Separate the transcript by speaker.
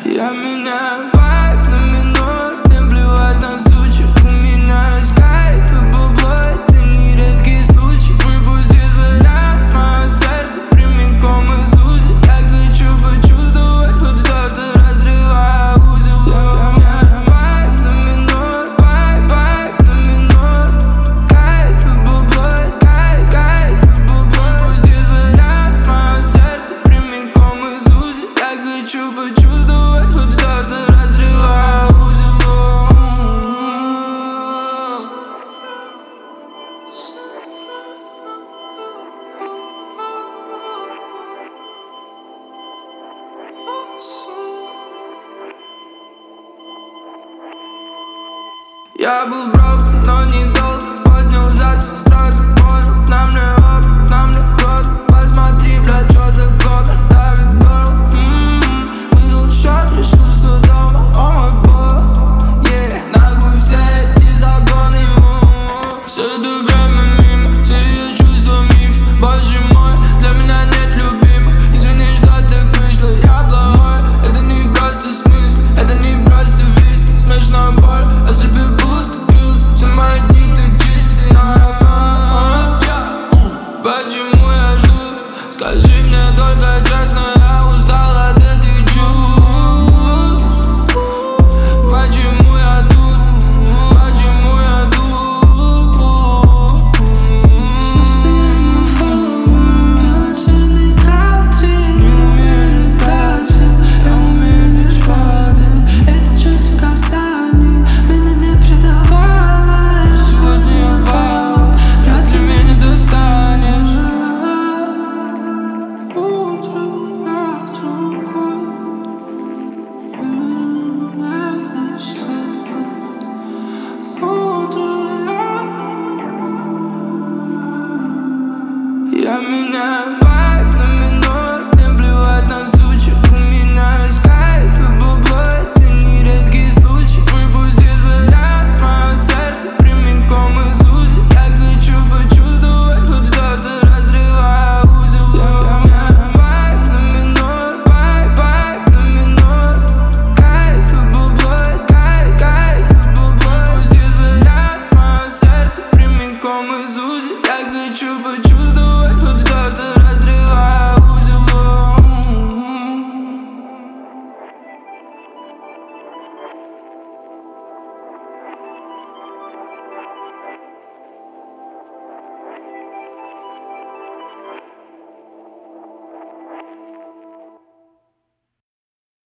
Speaker 1: Я меняю вайб на минор, мне плевать на сучек. У меня есть кайф и бабло, это не редкий случай. Выпусти заряд, мое сердце прямиком из УЗИ. Я хочу почувствовать хоть что-то, разрывая узел. Я меняю вайб на минор, вайб на минор. Кайф и бабло, кайф и бабло. Выпусти заряд, мое сердце прямиком из УЗИ. Я хочу почувствовать хоть что-то, разрывая узел. Я был брок, но не